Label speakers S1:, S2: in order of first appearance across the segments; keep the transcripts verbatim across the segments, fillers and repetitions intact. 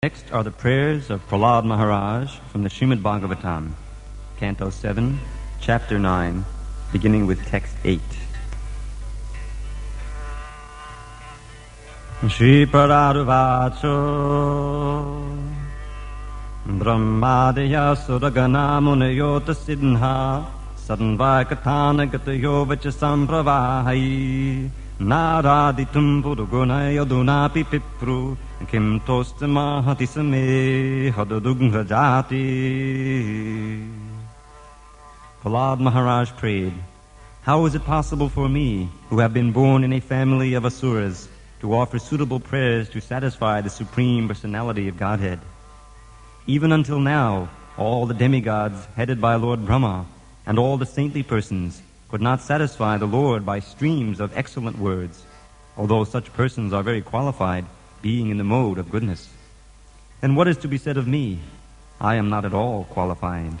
S1: Next are the prayers of Prahlad Maharaj from the Srimad Bhagavatam, Canto seven, Chapter nine, beginning with Text eight. Shri Pradaruvacho Brahmadaya Suragana Munayota Siddha Sadhanvakatana Gatayo Vachasampravahai Naraditum Puruguna Yadunapi Pipru Kim Tostamahati Same Hadadugrajati. Prahlad Maharaj prayed, "How is it possible for me, who have been born in a family of asuras, to offer suitable prayers to satisfy the Supreme Personality of Godhead? Even until now, all the demigods headed by Lord Brahma and all the saintly persons could not satisfy the Lord by streams of excellent words, although such persons are very qualified, being in the mode of goodness. And what is to be said of me? I am not at all qualified."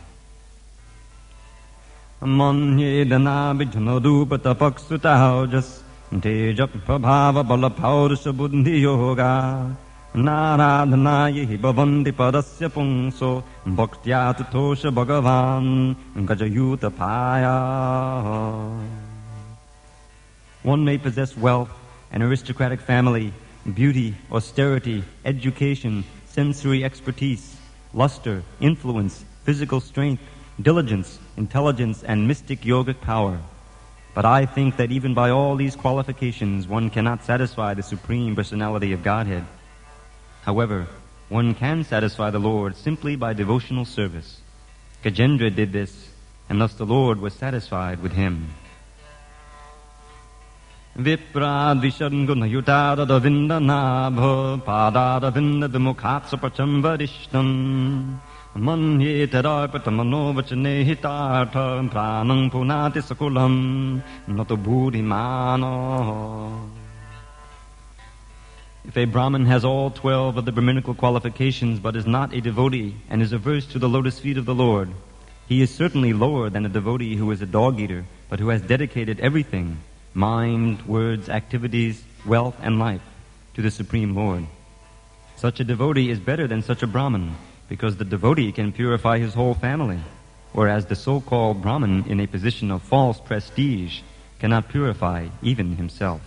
S1: Manye danabhijnadupatapaksutājas tejapabhava balapaurusa buddhi yoga naradhanaya hi bhavanti padasya pungso bhaktya tutosha bhagavan gajayuta paya. One may possess wealth, an aristocratic family, beauty, austerity, education, sensory expertise, luster, influence, physical strength, diligence, intelligence, and mystic yogic power. But I think that even by all these qualifications, one cannot satisfy the Supreme Personality of Godhead. However, one can satisfy the Lord simply by devotional service. Gajendra did this, and thus the Lord was satisfied with him. Viprad vishangunayutara vindanabha padada vindadamukhatsa prachamvarishtam manye tarapatamano vachanehitartha pranam punati sakulam nato buddhimano. If a Brahmin has all twelve of the Brahminical qualifications but is not a devotee and is averse to the lotus feet of the Lord, he is certainly lower than a devotee who is a dog-eater but who has dedicated everything, mind, words, activities, wealth, and life, to the Supreme Lord. Such a devotee is better than such a Brahmin because the devotee can purify his whole family, whereas the so-called Brahmin in a position of false prestige cannot purify even himself.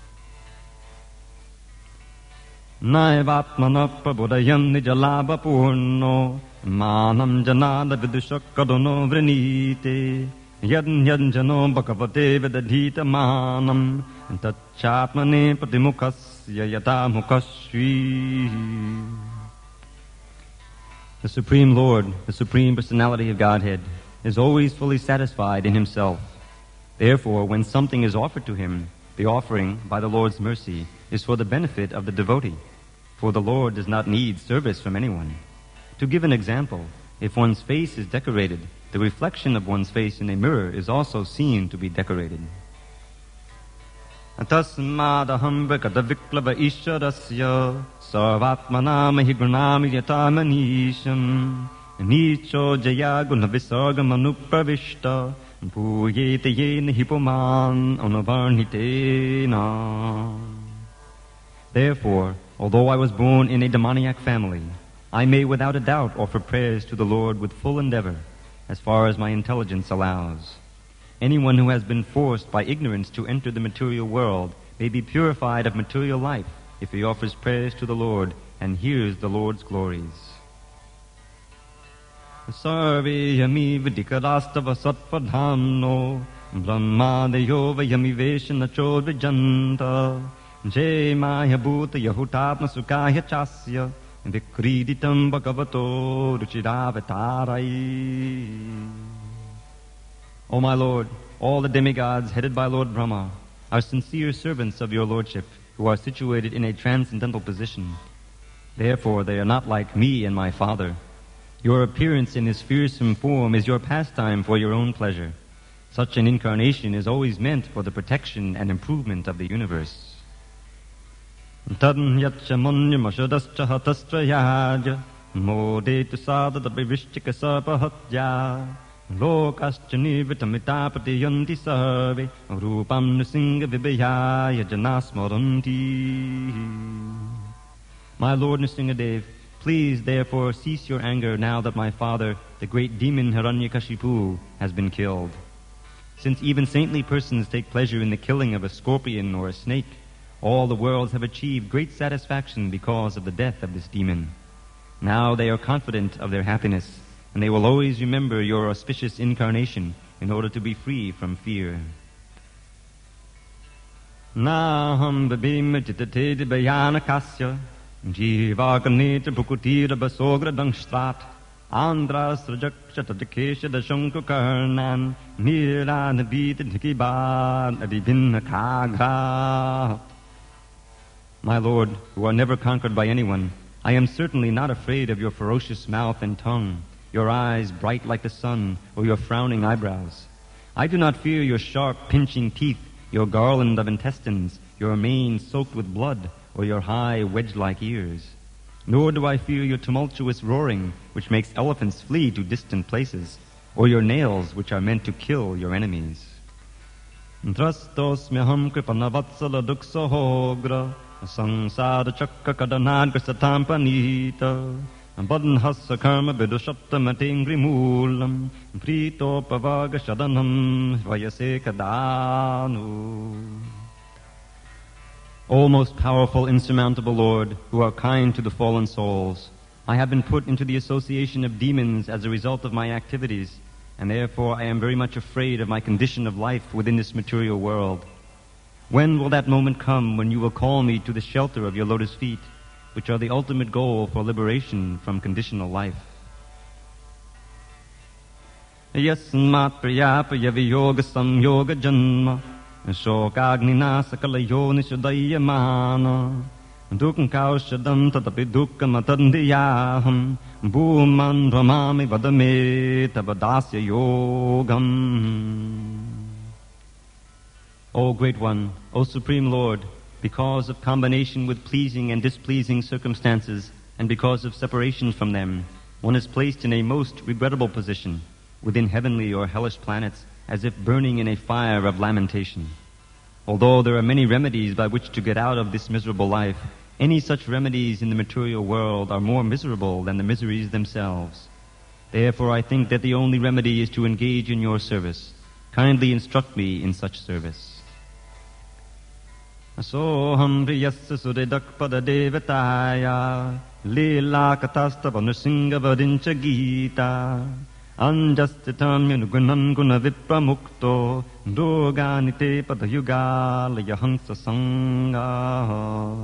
S1: Naivatmana prabodayam nijalabha purno manam janada vidushakadono vrinite yadn yadnjano bhagavate vedadhita manam tachapmane pratimukasya yata mukasvi. The Supreme Lord, the Supreme Personality of Godhead, is always fully satisfied in himself. Therefore, when something is offered to him, the offering, by the Lord's mercy, is for the benefit of the devotee, for the Lord does not need service from anyone. To give an example, if one's face is decorated, the reflection of one's face in a mirror is also seen to be decorated. Tasmadaham vikada viklava ishwarasya sarvatmana mahigranami yatamanisham nicho jaya guna visargam anupravishta puyete yena hipoman unavarnitena. Therefore, although I was born in a demoniac family, I may without a doubt offer prayers to the Lord with full endeavor, as far as my intelligence allows. Anyone who has been forced by ignorance to enter the material world may be purified of material life if he offers prayers to the Lord and hears the Lord's glories. Sarve yami vidikarastava satpadhamno brahmadeyo vayami veshana chodvijanta jay maya bhuta yahutapna sukaya chasya vikriditam bhagavato ruchidavatarai. O my Lord, all the demigods headed by Lord Brahma are sincere servants of your Lordship who are situated in a transcendental position. Therefore they are not like me and my father. Your appearance in this fearsome form is your pastime for your own pleasure. Such an incarnation is always meant for the protection and improvement of the universe. Tadn yatcha manyamashadascha hatastrayadya modetu sadada bivishchika sarpahatya lokascha nivitamitapati yanti sarve rupam nusinga vibhayaya janasmaranti. My Lord Nrsingadev, Please, therefore, cease your anger now that my father, the great demon Hiranyakashipu, has been killed. Since even saintly persons take pleasure in the killing of a scorpion or a snake, all the worlds have achieved great satisfaction because of the death of this demon. Now they are confident of their happiness, and they will always remember your auspicious incarnation in order to be free from fear. Naham babim jitate bayanakasya jivaganita bukutira basogra dangstrat andra srajak shatadikesha dashanku karnan niran bit nikiban adibin kagra. My Lord, who are never conquered by anyone, I am certainly not afraid of your ferocious mouth and tongue, your eyes bright like the sun, or your frowning eyebrows. I do not fear your sharp, pinching teeth, your garland of intestines, your mane soaked with blood, or your high, wedge-like ears. Nor do I fear your tumultuous roaring, which makes elephants flee to distant places, or your nails, which are meant to kill your enemies. Drastos meham kripanavatsala duksahogra sangsara chakka kadanadgra satampanita badnhasa karma vidushatta matingri moolam prito pavaga shadanam vayase kadanu. O most powerful, insurmountable Lord, who are kind to the fallen souls, I have been put into the association of demons as a result of my activities, and therefore I am very much afraid of my condition of life within this material world. When will that moment come when you will call me to the shelter of your lotus feet, which are the ultimate goal for liberation from conditional life? Yasmat priyapaya viyoga samyoga janma shokagnina sakala yonishodayamana dukkam kaushadam tatapi dukkam atandiyaham bhuman ramami vadame tabadasya yogam. O Great One, O Supreme Lord, because of combination with pleasing and displeasing circumstances, and because of separation from them, one is placed in a most regrettable position, within heavenly or hellish planets, as if burning in a fire of lamentation. Although there are many remedies by which to get out of this miserable life, any such remedies in the material world are more miserable than the miseries themselves. Therefore I think that the only remedy is to engage in your service. Kindly instruct me in such service. Asoham priyasya suridakpada devataya lila katastava nrsinga vadincha gita anjastitam yanugunan guna vipramukto durganite padayugalaya hansa sangha.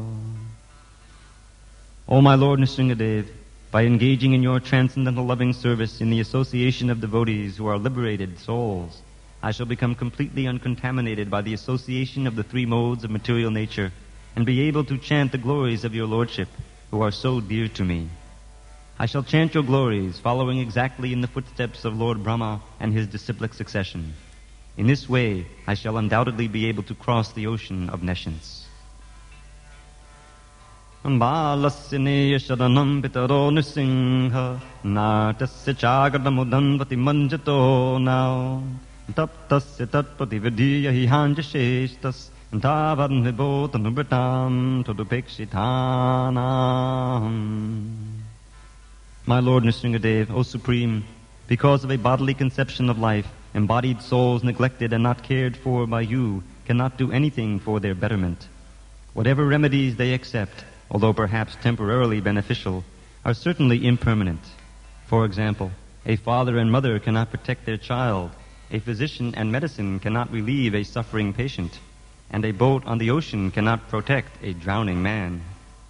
S1: O my Lord Nrsingadev, by engaging in your transcendental loving service in the association of devotees who are liberated souls, I shall become completely uncontaminated by the association of the three modes of material nature and be able to chant the glories of your Lordship, who are so dear to me. I shall chant your glories, following exactly in the footsteps of Lord Brahma and his disciplic succession. In this way, I shall undoubtedly be able to cross the ocean of nescience. Balasya sharanam pitaro nrsingha nartasya chagadamudanvati manjato now taptasya tatpatividya hi hanjasheshtas tavan vibhotanubratam tadupekshithanam. My Lord Nrsingadev, O Supreme, because of a bodily conception of life, embodied souls neglected and not cared for by you cannot do anything for their betterment. Whatever remedies they accept, although perhaps temporarily beneficial, are certainly impermanent. For example, a father and mother cannot protect their child, a physician and medicine cannot relieve a suffering patient, and a boat on the ocean cannot protect a drowning man.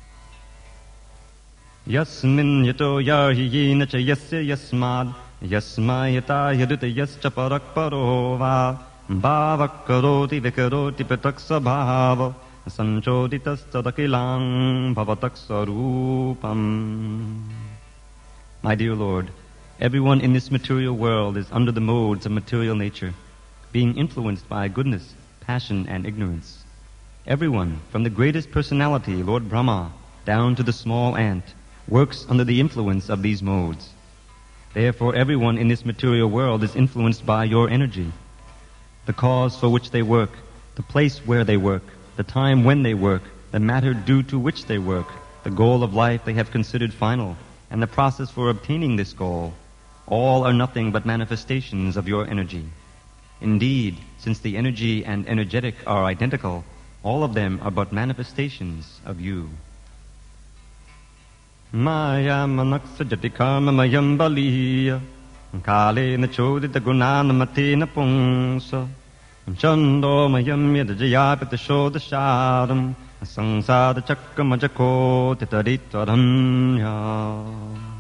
S1: Yasmin yato yarhiyena cha yasya yasmad yasma yata yaduta yascha parakparo va bhavakaroti vikaroti pataksa bhava sanchoditas tadakilang bhavataksa. My dear Lord, everyone in this material world is under the modes of material nature, being influenced by goodness, passion, and ignorance. Everyone, from the greatest personality, Lord Brahma, down to the small ant, works under the influence of these modes. Therefore, everyone in this material world is influenced by your energy. The cause for which they work, the place where they work, the time when they work, the matter due to which they work, the goal of life they have considered final, and the process for obtaining this goal, all are nothing but manifestations of your energy. Indeed, since the energy and energetic are identical, all of them are but manifestations of you. Maya manaksa jatikama mayam baliya kale na chodita gunana matena pungsa chando mayam yadajayapita shodasharam sangsada chakkamajako titaritvaramya.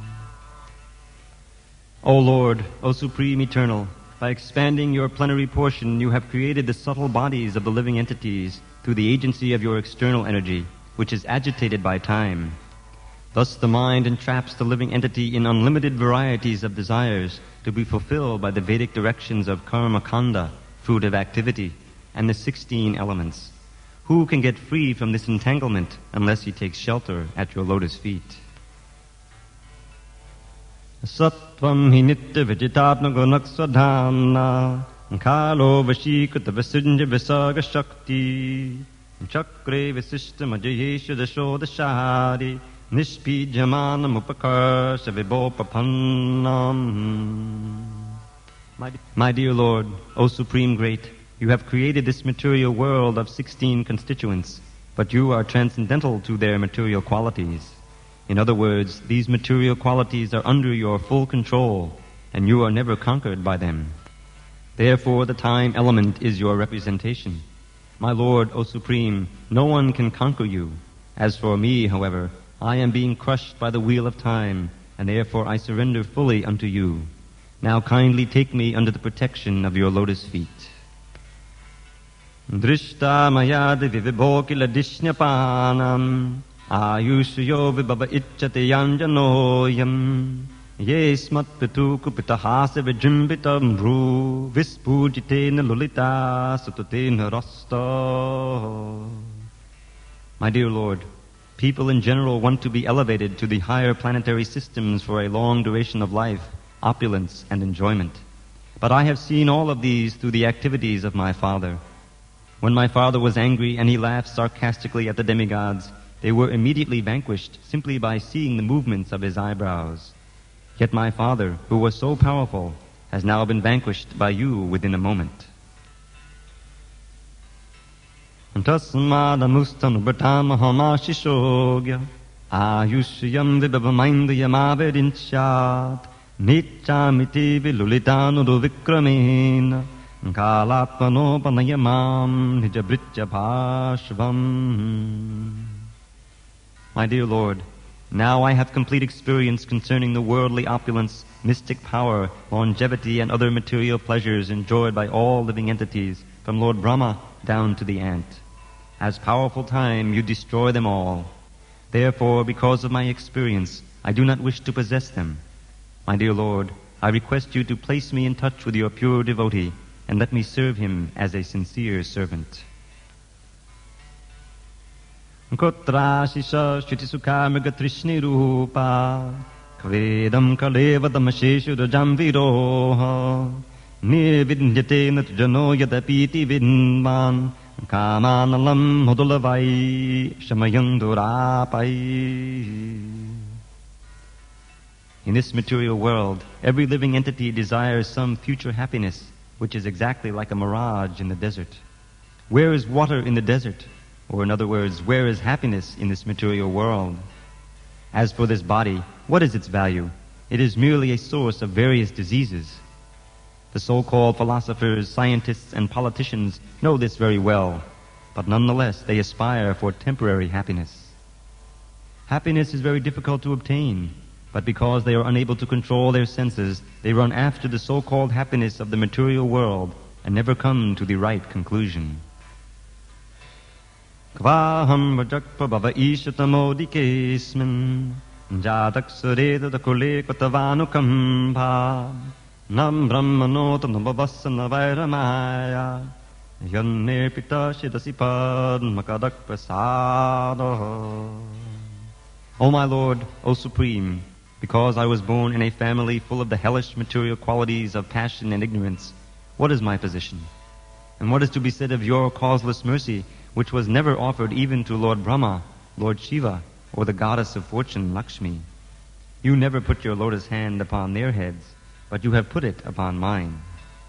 S1: O Lord, O Supreme Eternal, by expanding your plenary portion, you have created the subtle bodies of the living entities through the agency of your external energy, which is agitated by time. Thus the mind entraps the living entity in unlimited varieties of desires to be fulfilled by the Vedic directions of karma kanda, fruit of activity, and the sixteen elements. Who can get free from this entanglement unless he takes shelter at your lotus feet? Sattvam hi nitya vijitatma gunakswadhamna kalo vashikata vasunja visaga shakti chakre visishta majayesha dashodashari nishpijamanam upakarsha vibopapannam. My dear Lord, O Supreme Great, you have created this material world of sixteen constituents, but you are transcendental to their material qualities. In other words, these material qualities are under your full control, and you are never conquered by them. Therefore, the time element is your representation. My Lord, O Supreme, no one can conquer you. As for me, however, I am being crushed by the wheel of time, and therefore I surrender fully unto you. Now kindly take me under the protection of your lotus feet. Drishta mayadi vivibhokila dishnapanam ayushyo vibhava icchate yanjanoyam yesmat pituku pitahasa vijimbitam bru vispujitena lulita sututena rasta. My dear Lord, people in general want to be elevated to the higher planetary systems for a long duration of life, opulence, and enjoyment. But I have seen all of these through the activities of my father. When my father was angry and he laughed sarcastically at the demigods, they were immediately vanquished simply by seeing the movements of his eyebrows. Yet my father, who was so powerful, has now been vanquished by you within a moment. Tasmadamustanabatamahamaashishogya ayushyam vibhavamindayamaverinchat Nitchamiti vilulitanu vikramena kalatmano panayamam nijabritya bhashvam. My dear Lord, now I have complete experience concerning the worldly opulence, mystic power, longevity, and other material pleasures enjoyed by all living entities, from Lord Brahma down to the ant. As powerful time, you destroy them all. Therefore, because of my experience, I do not wish to possess them. My dear Lord, I request you to place me in touch with your pure devotee and let me serve him as a sincere servant. Kutra shisha shrutisukha mrigatrishni rupa kvedam kalevadamasheshu rajamviroha nirvidyate natujano yadapiti vidman kamanalam modulavai shamayandurapai. In this material world, every living entity desires some future happiness, which is exactly like a mirage in the desert. Where is water in the desert? Or in other words, where is happiness in this material world? As for this body, what is its value? It is merely a source of various diseases. The so-called philosophers, scientists, and politicians know this very well, but nonetheless they aspire for temporary happiness. Happiness is very difficult to obtain, but because they are unable to control their senses, they run after the so-called happiness of the material world and never come to the right conclusion. Kvaham vajakpa bhava ishatamodikesmin jataksareda dakule katavanukambha nam brahmanotam nabhavasana vairamaya yanne pita shidasipad makadak prasada. O my Lord, O Supreme, because I was born in a family full of the hellish material qualities of passion and ignorance, what is my position? And what is to be said of your causeless mercy, which was never offered even to Lord Brahma, Lord Shiva, or the goddess of fortune, Lakshmi. You never put your lotus hand upon their heads, but you have put it upon mine.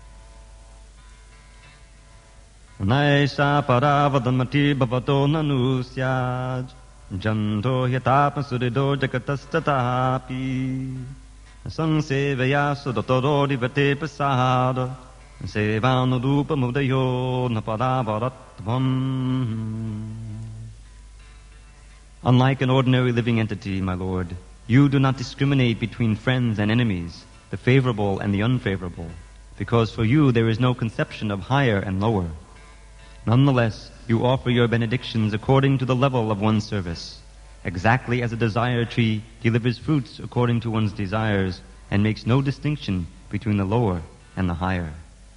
S1: Naisha paravadamati bhavato nanusyaj janto hyatapa surido jakatastatapi sangsevaya sudotoro divate pasada sevanodupa mudayo napadavaratvam. Unlike an ordinary living entity, my Lord, you do not discriminate between friends and enemies, the favorable and the unfavorable, because for you there is no conception of higher and lower. Nonetheless, you offer your benedictions according to the level of one's service, exactly as a desire tree delivers fruits according to one's desires and makes no distinction between the lower and the higher.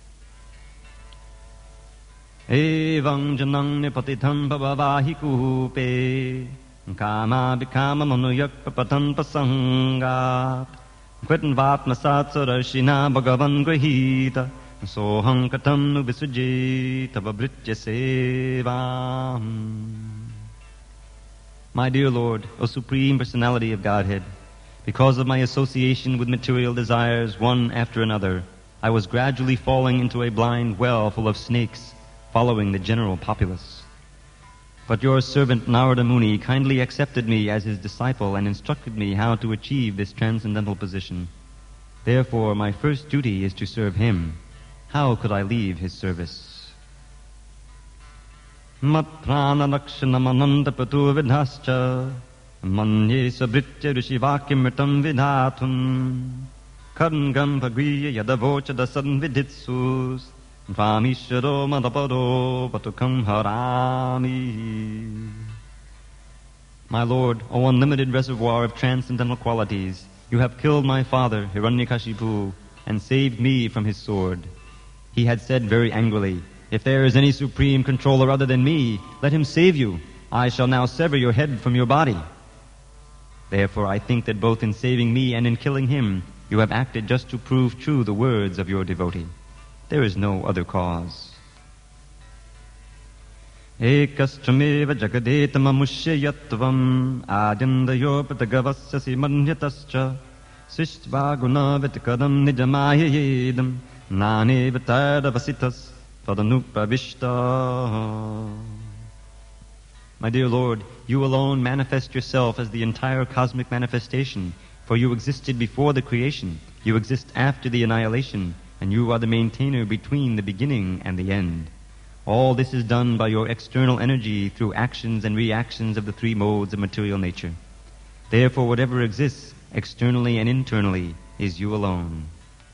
S1: Evang janang nipatitam bhavavahi kupe kama bikama manuyak papatan pasangat kvitan vatmasatsurashina bhagavan grahita soham katam nu visujita vabritya sevam. My dear Lord, O Supreme Personality of Godhead, because of my association with material desires one after another, I was gradually falling into a blind well full of snakes, following the general populace. But your servant Narada Muni kindly accepted me as his disciple and instructed me how to achieve this transcendental position. Therefore, my first duty is to serve him. How could I leave his service? Mat prana lakshanam anandapatu vidhascha manye sabritya rishivakimritam vidhatum karngam bhagriya yadavocha dasan viditsus Vamisharo madapado patukam harami. My Lord, O unlimited reservoir of transcendental qualities, you have killed my father, Hiranyakashipu, and saved me from his sword. He had said very angrily, if there is any supreme controller other than me, let him save you. I shall now sever your head from your body. Therefore I think that both in saving me and in killing him, you have acted just to prove true the words of your devotee. There is no other cause. Ekastrameva jagadetam amushyayattvam adindayo patagavasyasi manyatascha sishtva gunavitakadam nijamayayedam naneva tadavasitas tadanupavishta. My dear Lord, you alone manifest yourself as the entire cosmic manifestation, for you existed before the creation, you exist after the annihilation, and you are the maintainer between the beginning and the end. All this is done by your external energy through actions and reactions of the three modes of material nature. Therefore, whatever exists, externally and internally, is you alone.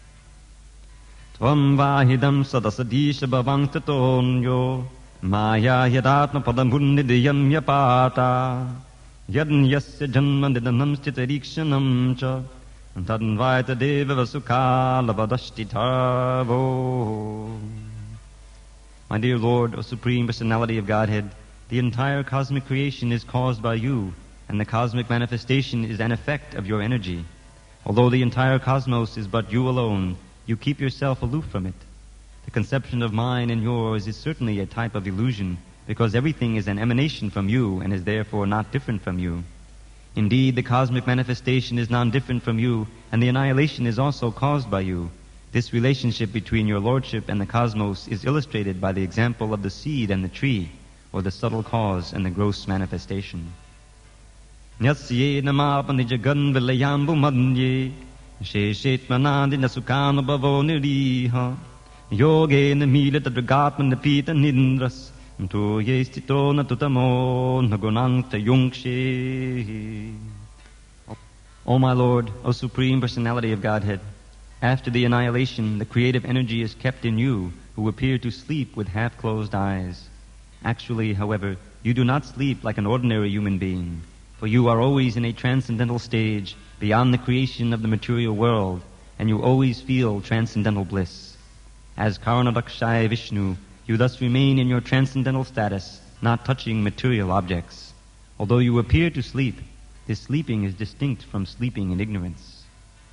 S1: Tvam vahidam sadasadisha bhavangtatonyo maya yadatma padambhunnidiyam yapata yadn yasya janma nidanam stitarikshanam cha Tadvaita deva vasukala vadashtitavo. My dear Lord, O Supreme Personality of Godhead, the entire cosmic creation is caused by you, and the cosmic manifestation is an effect of your energy. Although the entire cosmos is but you alone, you keep yourself aloof from it. The conception of mine and yours is certainly a type of illusion, because everything is an emanation from you and is therefore not different from you. Indeed, the cosmic manifestation is non-different from you, and the annihilation is also caused by you. This relationship between your lordship and the cosmos is illustrated by the example of the seed and the tree, or the subtle cause and the gross manifestation. Nyasye namapani jagan vilayambu madhye sheshetmanandi nasukano bhavo niriha yoge namilata dragatma napita nindras Tu yestito natutamo nagunanta yungshe. O my Lord, O Supreme Personality of Godhead, after the annihilation, the creative energy is kept in you, who appear to sleep with half-closed eyes. Actually, however, you do not sleep like an ordinary human being, for you are always in a transcendental stage beyond the creation of the material world, and you always feel transcendental bliss. As Karanadakshaya Vishnu, you thus remain in your transcendental status, not touching material objects. Although you appear to sleep, this sleeping is distinct from sleeping in ignorance.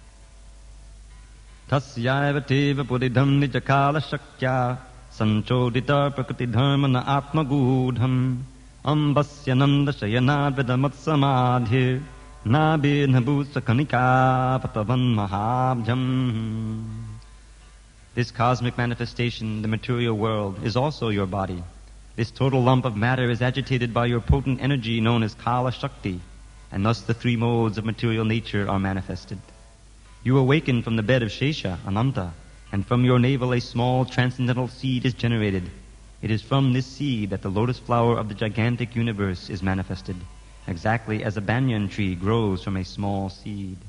S1: Tasyaiva teva puridham nijakala shakya sanchodita prakriti dharma na atma gudham Ambasyanam dashayana vidamat samadhir nabi nabhusa kanika patavan mahabjam. This cosmic manifestation, the material world, is also your body. This total lump of matter is agitated by your potent energy known as Kala Shakti, and thus the three modes of material nature are manifested. You awaken from the bed of Shesha, Ananta, and from your navel a small transcendental seed is generated. It is from this seed that the lotus flower of the gigantic universe is manifested, exactly as a banyan tree grows from a small seed.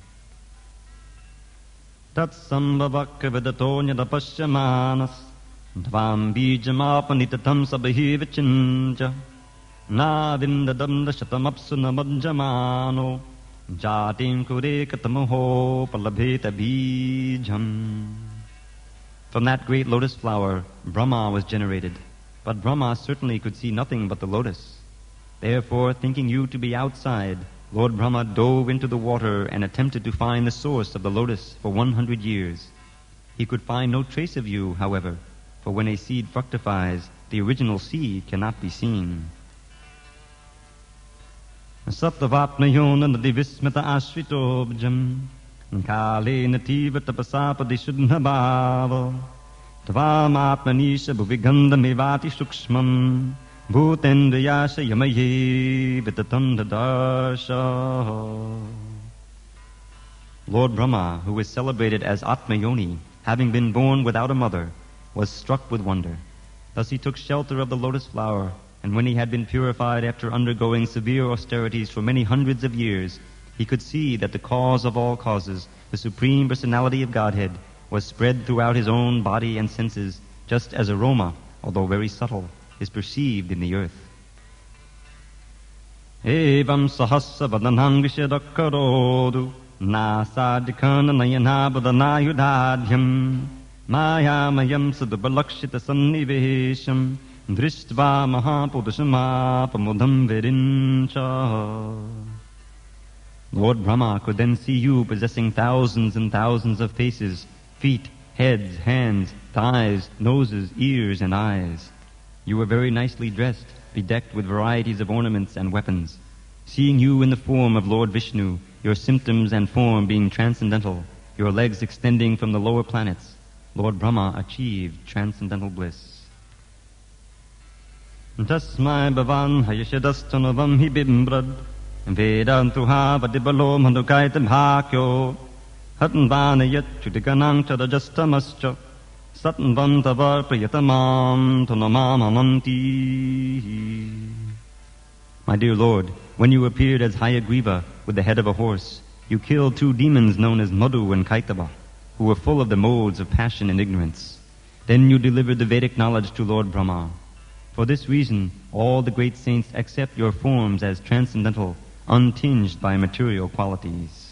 S1: Tat sambhavakka vidato nyadapashyamanas dvam bijamapanitatam sabahi vichinja na vindadam dashatamapsu namajamano jatim kure katamoho palabheta bijam. From that great lotus flower, Brahma was generated. But Brahma certainly could see nothing but the lotus. Therefore, thinking you to be outside, Lord Brahma dove into the water and attempted to find the source of the lotus for one hundred years. He could find no trace of you, however, for when a seed fructifies, the original seed cannot be seen. Saptavatmayona nadivismita ashritobjam kale nativa tapasapadishuddha bhava tvam atmanisha bhuvigandhamevati sukshmam bhutendriyasha yamaye vitatam dadarsha. Lord Brahma, who was celebrated as Atmayoni, having been born without a mother, was struck with wonder. Thus he took shelter of the lotus flower, and when he had been purified after undergoing severe austerities for many hundreds of years, he could see that the cause of all causes, the Supreme Personality of Godhead, was spread throughout his own body and senses, just as aroma, although very subtle, is perceived in the earth. Evam sahasya vadanam vishadakkarodu nasadikana nayana badanayudadhyam mayamayam sadubalakshita sannivesham drishtva mahapudushamapamudam virincha. Lord Brahma could then see you possessing thousands and thousands of faces, feet, heads, hands, thighs, noses, ears, and eyes. You were very nicely dressed, bedecked with varieties of ornaments and weapons. Seeing you in the form of Lord Vishnu, your symptoms and form being transcendental, your legs extending from the lower planets, Lord Brahma achieved transcendental bliss. Tasmai bhavan hayashadastanavam hi bimbrad Vedantuha vadibalo mandukaita bhakyo Hatanvanayat chudikanang chadajastamascha Satanvantavar priyatamam tunamamamanti. My dear Lord, when you appeared as Hayagriva with the head of a horse, you killed two demons known as Madhu and Kaitava, who were full of the modes of passion and ignorance. Then you delivered the Vedic knowledge to Lord Brahma. For this reason, all the great saints accept your forms as transcendental, untinged by material qualities.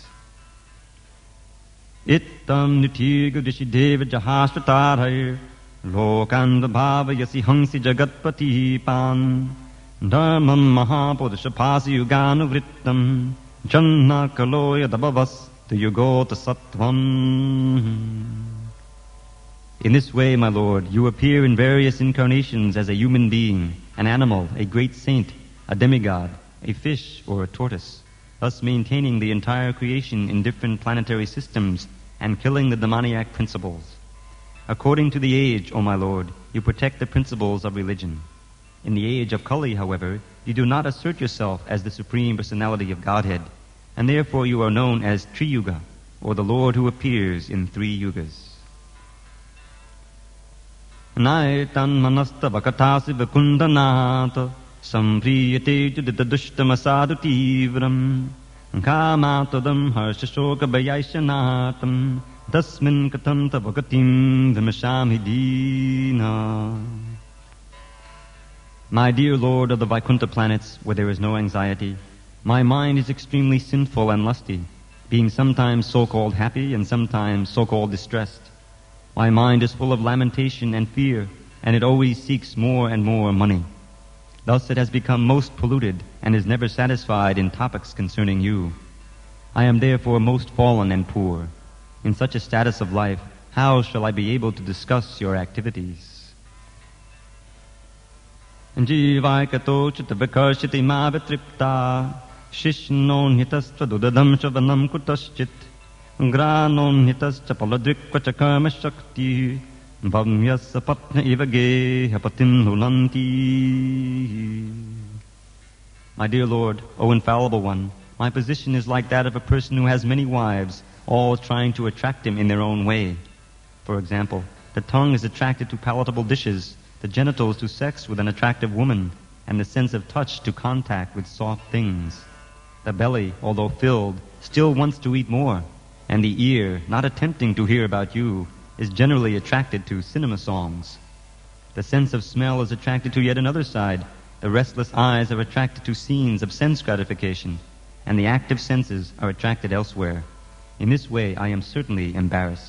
S1: Ittam nitiga dishideva jahashvatadhair lokanda bhavayasi hansi jagatpati pan dharmam mahapodashapasi yuganuvrittam janna kaloya dabhavas yugota sattvam. In this way, my Lord, you appear in various incarnations as a human being, an animal, a great saint, a demigod, a fish, or a tortoise, thus maintaining the entire creation in different planetary systems and killing the demoniac principles. According to the age, O my Lord, you protect the principles of religion. In the age of Kali, however, you do not assert yourself as the Supreme Personality of Godhead, and therefore you are known as Triyuga, or the Lord who appears in three yugas. Naitan manasta vakatasi vakundanata sampriyate juditadushtamasadu tivram kamatadam harshashoka bayaishanatam tasmin katam tavakatim vimashami dina. My dear Lord of the Vaikuntha planets, where there is no anxiety, my mind is extremely sinful and lusty, being sometimes so-called happy and sometimes so-called distressed. My mind is full of lamentation and fear, and it always seeks more and more money. Thus it has become most polluted and is never satisfied in topics concerning you. I am therefore most fallen and poor. In such a status of life, how shall I be able to discuss your activities? Jivaikato chitavikarshiti ma vitripta Shishnon hitastra dudadam shavanam kutaschit Granon hitascha paladrikvacha karma shakti Vamyasa patna ivage hapatim nulanti. My dear Lord, O infallible one, my position is like that of a person who has many wives, all trying to attract him in their own way. For example, the tongue is attracted to palatable dishes, the genitals to sex with an attractive woman, and the sense of touch to contact with soft things. The belly, although filled, still wants to eat more, and the ear, not attempting to hear about you, is generally attracted to cinema songs. The sense of smell is attracted to yet another side. The restless eyes are attracted to scenes of sense gratification, and the active senses are attracted elsewhere. In this way, I am certainly embarrassed.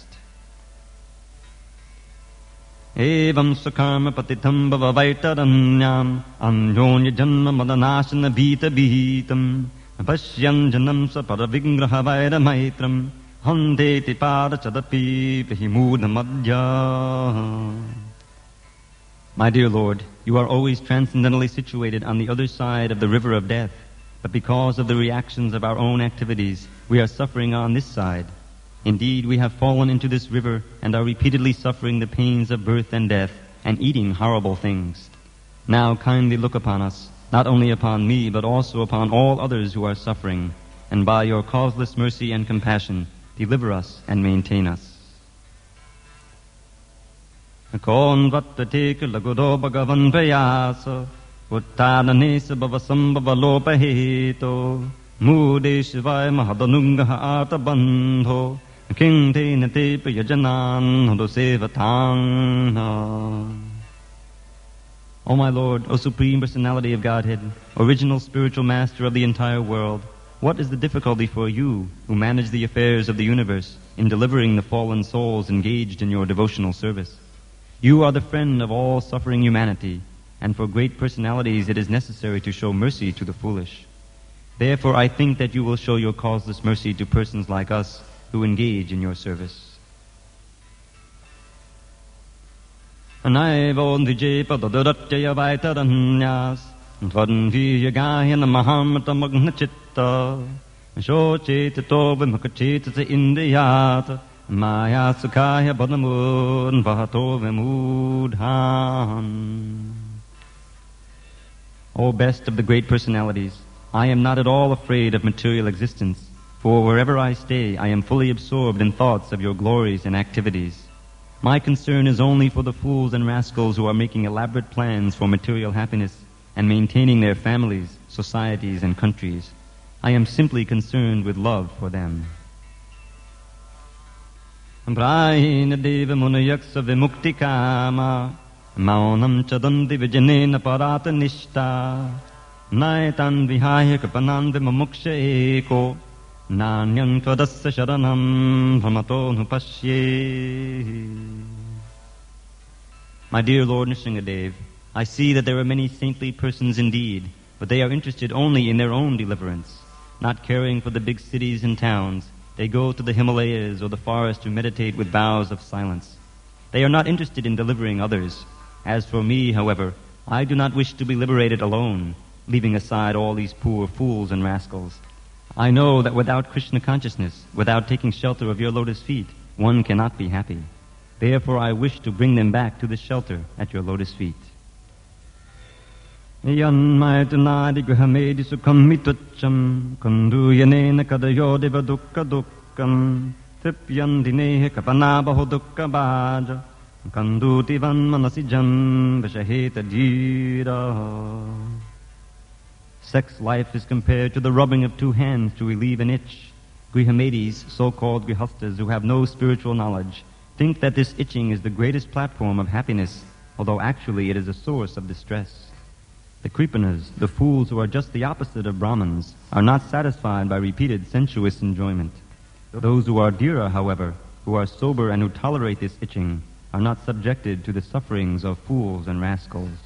S1: Evam sakarma patitam bhava vaitaranyam anyonya janma madanashana bhita bhitam pashyan janam sa paravigraha vaira maitram handeti pada chadapi vihimuda madhya. My dear Lord, you are always transcendently situated on the other side of the river of death, but because of the reactions of our own activities, we are suffering on this side. Indeed, we have fallen into this river and are repeatedly suffering the pains of birth and death and eating horrible things. Now kindly look upon us, not only upon me, but also upon all others who are suffering, and by your causeless mercy and compassion, deliver us and maintain us. Kon vattate lagudo bhagavan prayasa uttananesa bhavasambhava lopaheto mude shivaya mahadanungaha arta bandho king te nate prayajanan hodosevatang. O my Lord, O Supreme Personality of Godhead, original spiritual master of the entire world, what is the difficulty for you, who manage the affairs of the universe, in delivering the fallen souls engaged in your devotional service? You are the friend of all suffering humanity, and for great personalities it is necessary to show mercy to the foolish. Therefore I think that you will show your causeless mercy to persons like us who engage in your service. Anaivo ndijepa dodaratyaya vaitaranyas Tvadviyagayana mahamata magna chitta Shochetato vimakacheta indiyata Maya sukhaya badamud vahato vimudhan. O best of the great personalities, I am not at all afraid of material existence, for wherever I stay, I am fully absorbed in thoughts of your glories and activities. My concern is only for the fools and rascals who are making elaborate plans for material happiness and maintaining their families, societies, and countries. I am simply concerned with love for them. Brahina deva munayaksa vimukti kama maunam chadanti vijanena parata nishta naitan vihaya kapanan vimamuksha eko nanyam tvadasya sharanam brahmato nupashye. My dear Lord Nrsingadev, I see that there are many saintly persons indeed, but they are interested only in their own deliverance, not caring for the big cities and towns. They go to the Himalayas or the forest to meditate with vows of silence. They are not interested in delivering others. As for me, however, I do not wish to be liberated alone, leaving aside all these poor fools and rascals. I know that without Krishna consciousness, without taking shelter of your lotus feet, one cannot be happy. Therefore I wish to bring them back to the shelter at your lotus feet. Yanmaitanadi grahamedi sukham mitucham kundu yanena kadayo deva dukka dukkam tripyan dinehe kapanabaho dukka bhaja kanduti van manasijam vishaheta jira. Sex life is compared to the rubbing of two hands to relieve an itch. Grihamedis, so-called grihastas who have no spiritual knowledge, think that this itching is the greatest platform of happiness, although actually it is a source of distress. The Kripanas, the fools who are just the opposite of Brahmins, are not satisfied by repeated sensuous enjoyment. Those who are dhira, however, who are sober and who tolerate this itching, are not subjected to the sufferings of fools and rascals.